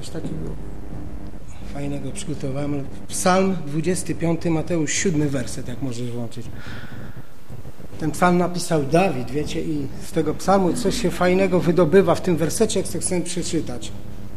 Coś takiego fajnego przygotowałem. Psalm 25, Mateusz 7 werset, jak możesz włączyć. Ten psalm napisał Dawid, wiecie, i z tego psalmu coś się fajnego wydobywa w tym wersecie, jak chcę przeczytać.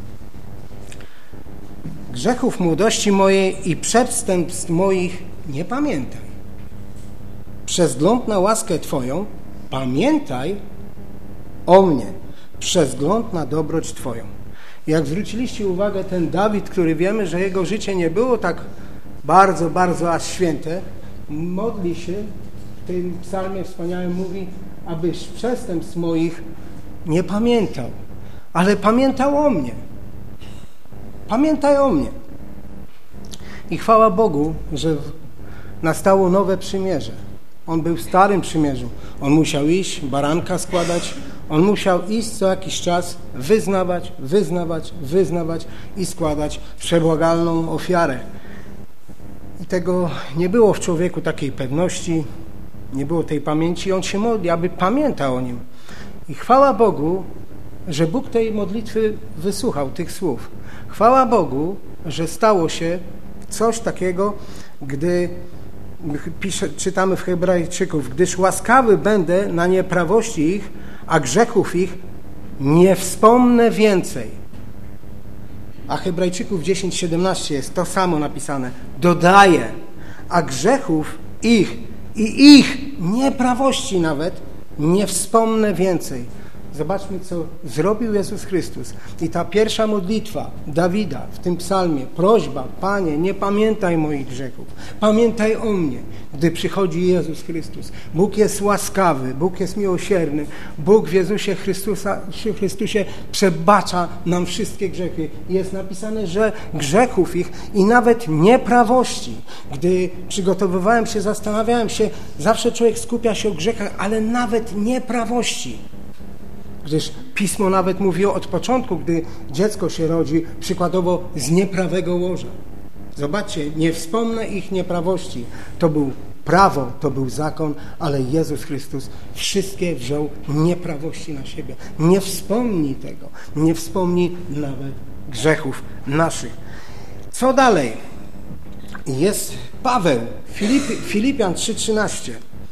Grzechów młodości mojej i przestępstw moich nie pamiętaj. Przez wzgląd na łaskę Twoją pamiętaj o mnie. Przez wzgląd na dobroć Twoją. Jak zwróciliście uwagę, ten Dawid, który wiemy, że jego życie nie było tak bardzo, bardzo aż święte, modli się, w tym psalmie wspaniałym mówi, abyś przestępstw moich nie pamiętał, ale pamiętał o mnie. Pamiętaj o mnie. I chwała Bogu, że nastało nowe przymierze. On był w starym przymierzu. On musiał iść, baranka składać. On musiał iść co jakiś czas, wyznawać i składać przebłagalną ofiarę. I tego nie było w człowieku, takiej pewności, nie było tej pamięci. On się modli, aby pamiętał o nim. I chwała Bogu, że Bóg tej modlitwy wysłuchał, tych słów. Chwała Bogu, że stało się coś takiego, gdy czytamy w Hebrajczyków, gdyż łaskawy będę na nieprawości ich, a grzechów ich nie wspomnę więcej. A Hebrajczyków 10:17 jest to samo napisane. Dodaje, a grzechów ich i ich nieprawości nawet nie wspomnę więcej. Zobaczmy, co zrobił Jezus Chrystus. I ta pierwsza modlitwa Dawida w tym psalmie, prośba, Panie, nie pamiętaj moich grzechów, pamiętaj o mnie, gdy przychodzi Jezus Chrystus. Bóg jest łaskawy, Bóg jest miłosierny, Bóg w Jezusie Chrystusie przebacza nam wszystkie grzechy. Jest napisane, że grzechów ich i nawet nieprawości. Gdy przygotowywałem się, zastanawiałem się, zawsze człowiek skupia się o grzechach, ale nawet nieprawości. Gdyż Pismo nawet mówiło od początku, gdy dziecko się rodzi, przykładowo z nieprawego łoża. Zobaczcie, nie wspomnę ich nieprawości. To był prawo, to był zakon, ale Jezus Chrystus wszystkie wziął nieprawości na siebie. Nie wspomni tego, nie wspomni nawet grzechów naszych. Co dalej? Jest Paweł, Filipian 3:13.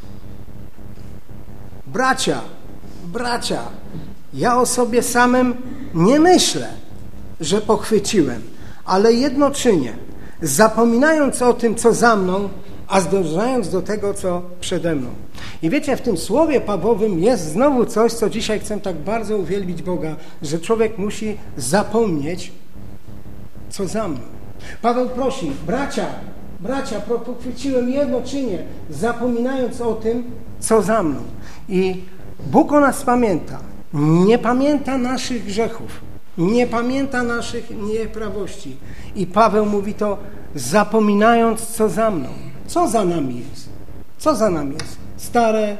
Bracia, ja o sobie samym nie myślę, że pochwyciłem, ale jedno czynię, zapominając o tym, co za mną, a zdążając do tego, co przede mną. I wiecie, w tym słowie Pawłowym jest znowu coś, co dzisiaj chcę tak bardzo uwielbić Boga, że człowiek musi zapomnieć, co za mną. Paweł prosi, bracia, pochwyciłem jedno czynię, zapominając o tym, co za mną. I Bóg o nas pamięta. Nie pamięta naszych grzechów. Nie pamięta naszych nieprawości. I Paweł mówi to, zapominając, co za mną. Co za nami jest? Co za nami jest? Stare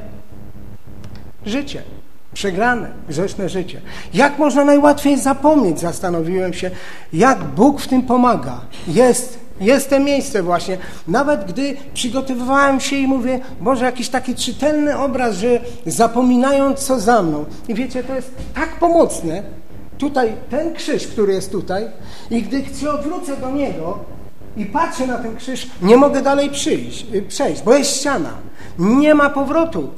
życie. Przegrane, grzeszne życie. Jak można najłatwiej zapomnieć? Zastanowiłem się, jak Bóg w tym pomaga. Jest to miejsce właśnie. Nawet gdy przygotowywałem się i mówię, Boże, jakiś taki czytelny obraz, że zapominając, co za mną. I wiecie, to jest tak pomocne. Tutaj ten krzyż, który jest tutaj, i gdy się odwrócę do niego i patrzę na ten krzyż, nie mogę dalej przejść, bo jest ściana. Nie ma powrotu.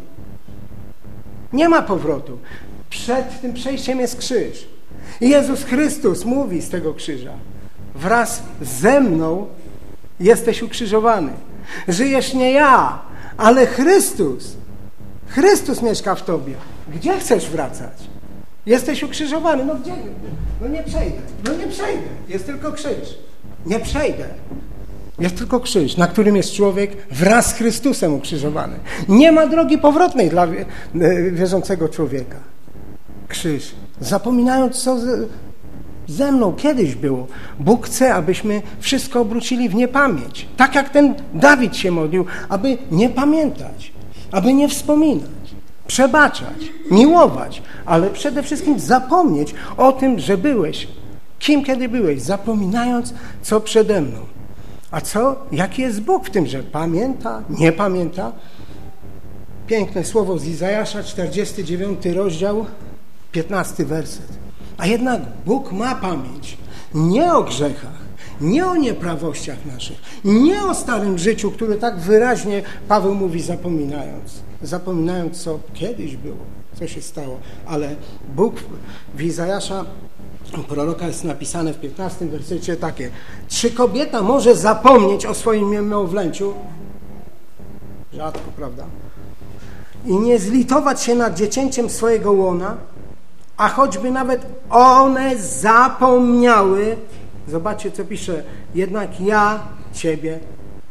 Nie ma powrotu. Przed tym przejściem jest krzyż. I Jezus Chrystus mówi z tego krzyża, wraz ze mną jesteś ukrzyżowany. Żyjesz nie ja, ale Chrystus. Chrystus mieszka w tobie. Gdzie chcesz wracać? Jesteś ukrzyżowany. No gdzie? No nie przejdę. Jest tylko krzyż. Nie przejdę. Jest tylko krzyż, na którym jest człowiek wraz z Chrystusem ukrzyżowany. Nie ma drogi powrotnej dla wierzącego człowieka. Krzyż. Zapominając, co ze mną kiedyś było. Bóg chce, abyśmy wszystko obrócili w niepamięć. Tak jak ten Dawid się modlił, aby nie pamiętać, aby nie wspominać, przebaczać, miłować, ale przede wszystkim zapomnieć o tym, że byłeś, kim kiedy byłeś, zapominając, co przede mną. A co? Jaki jest Bóg w tym, że pamięta, nie pamięta? Piękne słowo z Izajasza, 49 rozdział, 15 werset. A jednak Bóg ma pamięć. Nie o grzechach, nie o nieprawościach naszych, nie o starym życiu, które tak wyraźnie Paweł mówi, zapominając, co kiedyś było, co się stało. Ale Bóg w Izajasza, proroka, jest napisane w 15 wersecie takie: czy kobieta może zapomnieć o swoim niemowlęciu? Rzadko, prawda? I nie zlitować się nad dziecięciem swojego łona, a choćby nawet one zapomniały, zobaczcie, co pisze, jednak ja Ciebie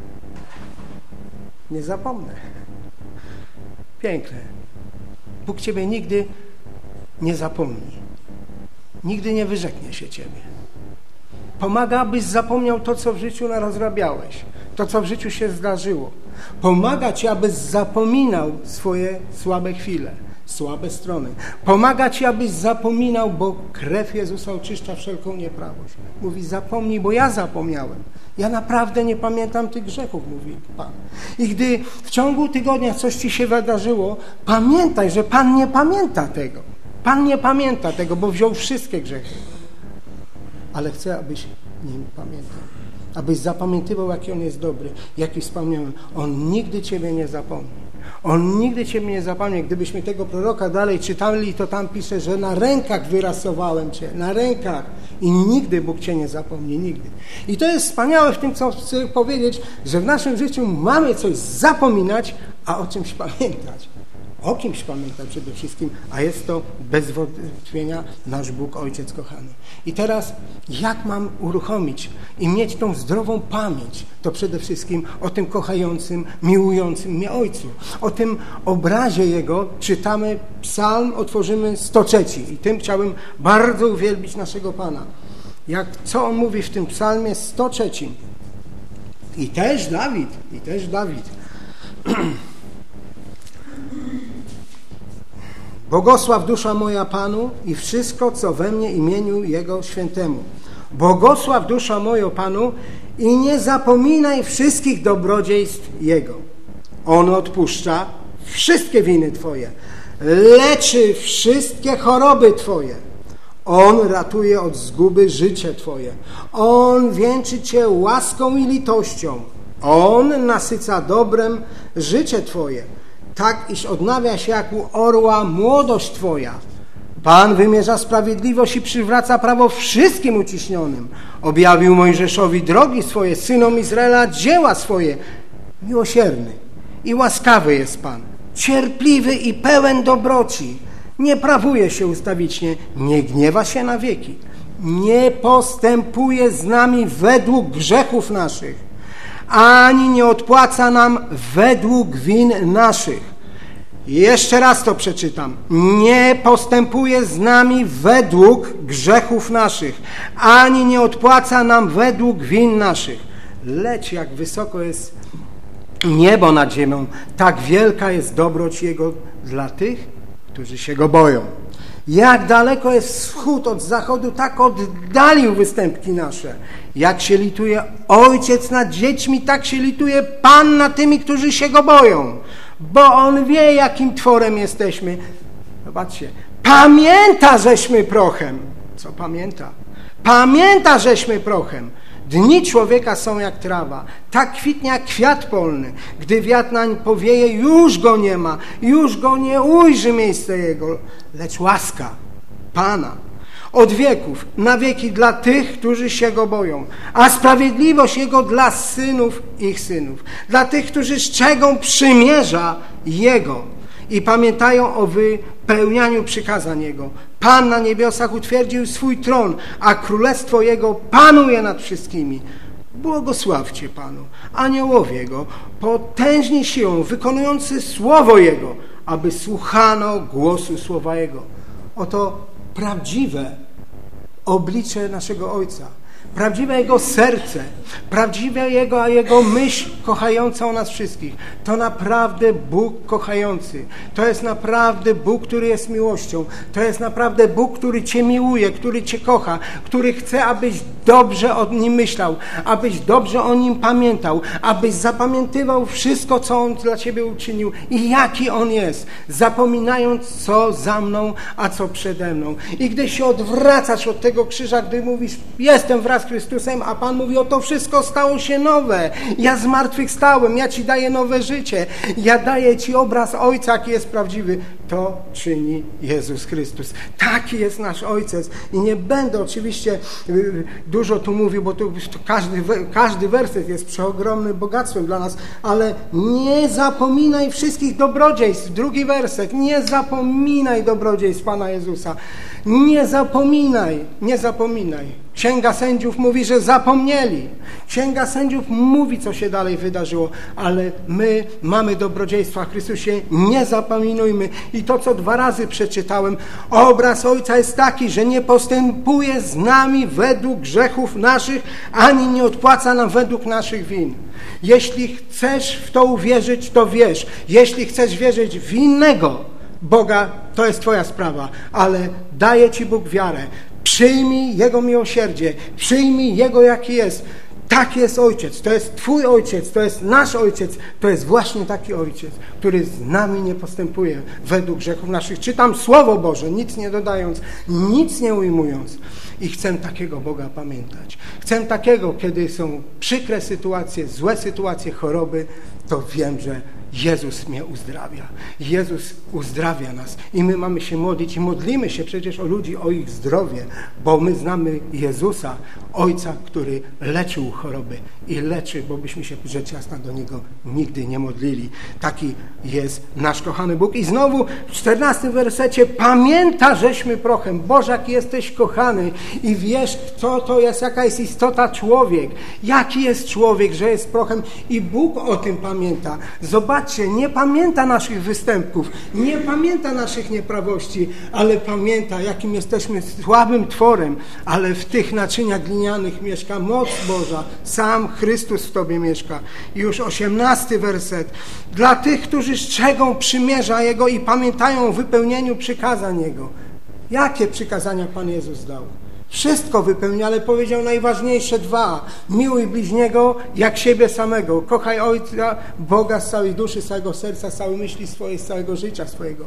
nie zapomnę. Piękne. Bóg Ciebie nigdy nie zapomni. Nigdy nie wyrzeknie się Ciebie. Pomaga, abyś zapomniał to, co w życiu narozrabiałeś, to, co w życiu się zdarzyło. Pomaga Ci, abyś zapominał swoje słabe chwile, słabe strony. Pomaga Ci, abyś zapominał, bo krew Jezusa oczyszcza wszelką nieprawość. Mówi, zapomnij, bo ja zapomniałem. Ja naprawdę nie pamiętam tych grzechów, mówi Pan. I gdy w ciągu tygodnia coś Ci się wydarzyło, pamiętaj, że Pan nie pamięta tego. Pan nie pamięta tego, bo wziął wszystkie grzechy. Ale chce, abyś nim pamiętał. Abyś zapamiętywał, jaki On jest dobry, jaki wspomniałem. On nigdy Ciebie nie zapomni. On nigdy Ciebie nie zapomni. Gdybyśmy tego proroka dalej czytali, to tam pisze, że na rękach wyrasowałem Cię. Na rękach. I nigdy Bóg Cię nie zapomni. Nigdy. I to jest wspaniałe w tym, co chcę powiedzieć, że w naszym życiu mamy coś zapominać, a o czymś pamiętać. O kimś pamiętam przede wszystkim, a jest to bez wątpienia nasz Bóg, Ojciec kochany. I teraz jak mam uruchomić i mieć tą zdrową pamięć? To przede wszystkim o tym kochającym, miłującym mnie Ojcu. O tym obrazie Jego czytamy psalm, otworzymy 103. I tym chciałbym bardzo uwielbić naszego Pana. Co On mówi w tym psalmie 103. I też Dawid. Błogosław dusza moja Panu i wszystko, co we mnie, imieniu Jego świętemu. Błogosław dusza moja Panu i nie zapominaj wszystkich dobrodziejstw Jego. On odpuszcza wszystkie winy Twoje, leczy wszystkie choroby Twoje. On ratuje od zguby życie Twoje. On wieńczy Cię łaską i litością. On nasyca dobrem życie Twoje, tak iż odnawia się jak u orła młodość Twoja. Pan wymierza sprawiedliwość i przywraca prawo wszystkim uciśnionym. Objawił Mojżeszowi drogi swoje, synom Izraela dzieła swoje. Miłosierny i łaskawy jest Pan, cierpliwy i pełen dobroci. Nie prawuje się ustawicznie, nie gniewa się na wieki. Nie postępuje z nami według grzechów naszych, ani nie odpłaca nam według win naszych. Jeszcze raz to przeczytam. Nie postępuje z nami według grzechów naszych, ani nie odpłaca nam według win naszych. Lecz jak wysoko jest niebo nad ziemią, tak wielka jest dobroć Jego dla tych, którzy się Go boją. Jak daleko jest wschód od zachodu, tak oddalił występki nasze. Jak się lituje Ojciec nad dziećmi, tak się lituje Pan nad tymi, którzy się Go boją. Bo On wie, jakim tworem jesteśmy. Zobaczcie, pamięta, żeśmy prochem. Co pamięta? Pamięta, żeśmy prochem. Dni człowieka są jak trawa, tak kwitnie jak kwiat polny. Gdy wiatr nań powieje, już go nie ma, już go nie ujrzy miejsce jego. Lecz łaska Pana od wieków na wieki dla tych, którzy się Go boją, a sprawiedliwość Jego dla synów ich synów, dla tych, którzy strzegą przymierza Jego i pamiętają o wypełnianiu przykazań Jego. Pan na niebiosach utwierdził swój tron, a królestwo Jego panuje nad wszystkimi. Błogosławcie Panu, aniołowie Jego, potężni siłą, wykonujący słowo Jego, aby słuchano głosu słowa Jego. Oto prawdziwe oblicze naszego Ojca. prawdziwe Jego serce, prawdziwe Jego myśl kochająca o nas wszystkich. To naprawdę Bóg kochający. To jest naprawdę Bóg, który jest miłością. To jest naprawdę Bóg, który Cię miłuje, który Cię kocha, który chce, abyś dobrze o Nim myślał, abyś dobrze o Nim pamiętał, abyś zapamiętywał wszystko, co On dla Ciebie uczynił i jaki On jest, zapominając, co za mną, a co przede mną. I gdy się odwracasz od tego krzyża, gdy mówisz, jestem wraz z Chrystusem, a Pan mówi, to wszystko stało się nowe. Ja zmartwychwstałem, ja Ci daję nowe życie. Ja daję Ci obraz Ojca, jaki jest prawdziwy. To czyni Jezus Chrystus. Taki jest nasz Ojciec. I nie będę oczywiście dużo tu mówił, bo tu każdy werset jest przeogromnym bogactwem dla nas, ale nie zapominaj wszystkich dobrodziejstw. Drugi werset. Nie zapominaj dobrodziejstw Pana Jezusa. Nie zapominaj, nie zapominaj. Księga Sędziów mówi, że zapomnieli. Księga Sędziów mówi, co się dalej wydarzyło, ale my mamy dobrodziejstwa w Chrystusie, nie zapominujmy. I to, co 2 razy przeczytałem, obraz Ojca jest taki, że nie postępuje z nami według grzechów naszych, ani nie odpłaca nam według naszych win. Jeśli chcesz w to uwierzyć, to wierz. Jeśli chcesz wierzyć w innego Boga, to jest Twoja sprawa, ale daje Ci Bóg wiarę. Przyjmij Jego miłosierdzie, przyjmij Jego, jaki jest. Taki jest Ojciec, to jest Twój Ojciec, to jest nasz Ojciec, to jest właśnie taki Ojciec, który z nami nie postępuje według grzechów naszych. Czytam Słowo Boże, nic nie dodając, nic nie ujmując. I chcę takiego Boga pamiętać. Chcę takiego, kiedy są przykre sytuacje, złe sytuacje, choroby, to wiem, że Jezus mnie uzdrawia. Jezus uzdrawia nas i my mamy się modlić i modlimy się przecież o ludzi, o ich zdrowie, bo my znamy Jezusa, Ojca, który leczył choroby i leczy, bo byśmy się rzecz jasna do Niego nigdy nie modlili. Taki jest nasz kochany Bóg. I znowu w 14 wersecie pamięta, żeśmy prochem. Boże, jaki jesteś kochany i wiesz, co to jest, jaka jest istota człowiek. Jaki jest człowiek, że jest prochem i Bóg o tym pamięta. Zobaczcie, nie pamięta naszych występków, nie pamięta naszych nieprawości, ale pamięta, jakim jesteśmy słabym tworem, ale w tych naczyniach glinianych mieszka moc Boża, sam Chrystus w Tobie mieszka. I już 18 werset. Dla tych, którzy strzegą przymierza Jego i pamiętają o wypełnieniu przykazań Jego. Jakie przykazania Pan Jezus dał? Wszystko wypełnia, ale powiedział najważniejsze 2. Miłuj bliźniego jak siebie samego. Kochaj Ojca, Boga z całej duszy, z całego serca, z całej myśli swojej, z całego życia swojego.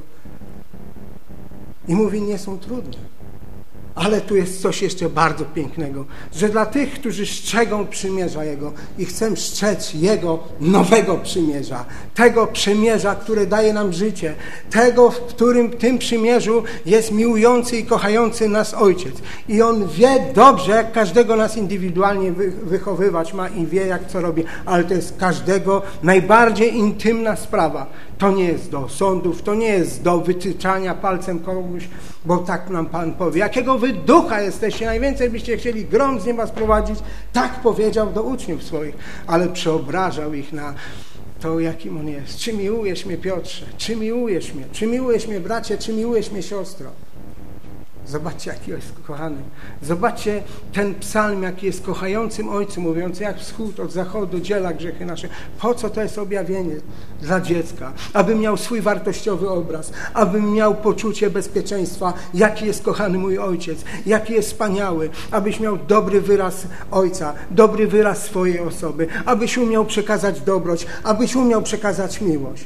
I mówi, nie są trudne. Ale tu jest coś jeszcze bardzo pięknego, że dla tych, którzy strzegą przymierza Jego i chcą strzec Jego nowego przymierza, tego przymierza, które daje nam życie, tego, w którym tym przymierzu jest miłujący i kochający nas Ojciec. I On wie dobrze, jak każdego nas indywidualnie wychowywać ma i wie, jak co robi, ale to jest każdego najbardziej intymna sprawa. To nie jest do sądów, to nie jest do wytyczania palcem kogoś, bo tak nam Pan powie. Jakiego wy ducha jesteście, najwięcej byście chcieli grom z nieba sprowadzić. Tak powiedział do uczniów swoich, ale przeobrażał ich na to, jakim On jest. Czy miłujesz mnie, Piotrze? Czy miłujesz mnie? Czy miłujesz mnie, bracie? Czy miłujesz mnie, siostro? Zobaczcie, jaki jest kochany. Zobaczcie ten psalm, jaki jest kochającym Ojcem, mówiący jak wschód od zachodu dziela grzechy nasze. Po co to jest objawienie dla dziecka? Aby miał swój wartościowy obraz, aby miał poczucie bezpieczeństwa, jaki jest kochany mój Ojciec, jaki jest wspaniały, abyś miał dobry wyraz Ojca, dobry wyraz swojej osoby, abyś umiał przekazać dobroć, abyś umiał przekazać miłość.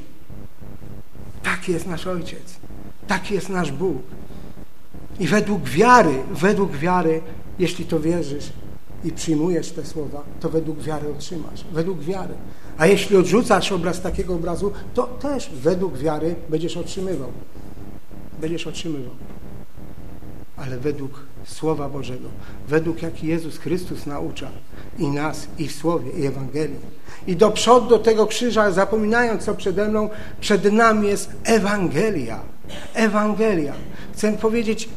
Taki jest nasz Ojciec, taki jest nasz Bóg. I według wiary, jeśli to wierzysz i przyjmujesz te słowa, to według wiary otrzymasz. Według wiary. A jeśli odrzucasz obraz takiego obrazu, to też według wiary będziesz otrzymywał. Będziesz otrzymywał. Ale według Słowa Bożego, według jaki Jezus Chrystus naucza i nas, i w Słowie, i Ewangelii. I do przodu do tego krzyża, zapominając co przede mną, przed nami jest Ewangelia. Ewangelia. Chcę powiedzieć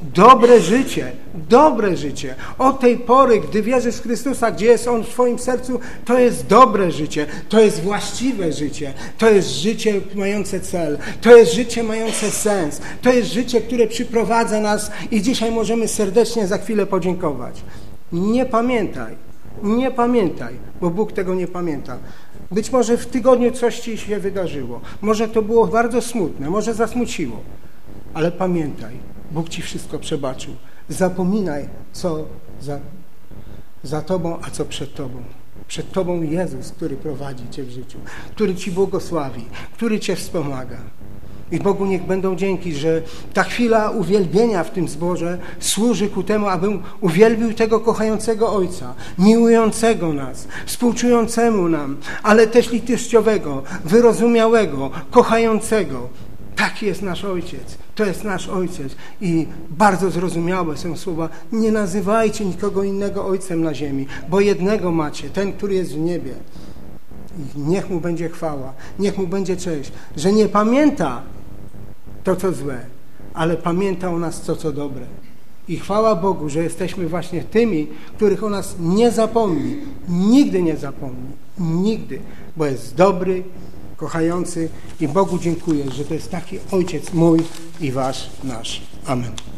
dobre życie. Od tej pory, gdy wierzysz w Chrystusa, gdzie jest On w Twoim sercu, to jest dobre życie, to jest właściwe życie, to jest życie mające cel, to jest życie mające sens, to jest życie, które przyprowadza nas i dzisiaj możemy serdecznie za chwilę podziękować. Nie pamiętaj, bo Bóg tego nie pamięta. Być może w tygodniu coś ci się wydarzyło. Może to było bardzo smutne, może zasmuciło. Ale pamiętaj, Bóg ci wszystko przebaczył. Zapominaj, co za tobą, a co przed tobą. Przed tobą Jezus, który prowadzi cię w życiu, który ci błogosławi, który cię wspomaga. I Bogu niech będą dzięki, że ta chwila uwielbienia w tym zborze służy ku temu, abym uwielbił tego kochającego Ojca, miłującego nas, współczującemu nam, ale też litościowego, wyrozumiałego, kochającego. Taki jest nasz Ojciec. To jest nasz Ojciec. I bardzo zrozumiałe są słowa: nie nazywajcie nikogo innego Ojcem na ziemi, bo jednego macie, ten, który jest w niebie. I niech Mu będzie chwała, niech Mu będzie cześć, że nie pamięta to, co złe, ale pamięta o nas to, co dobre. I chwała Bogu, że jesteśmy właśnie tymi, których o nas nie zapomni. Nigdy nie zapomni. Nigdy. Bo jest dobry, kochający i Bogu dziękuję, że to jest taki Ojciec mój i wasz, nasz. Amen.